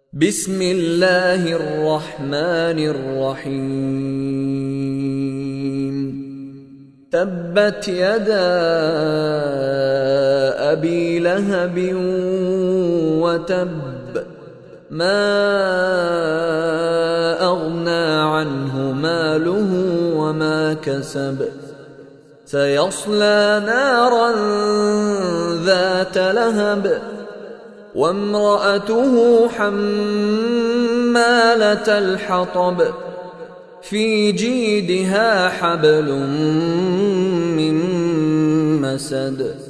بسم الله الرحمن الرحيم. تبت يدا أبي لهب وتب، ما أغنى عنه ماله وما كسب، سيصلى نارا ذات لهب وامرأته حمالة الحطب في جيدها حبل من مسد.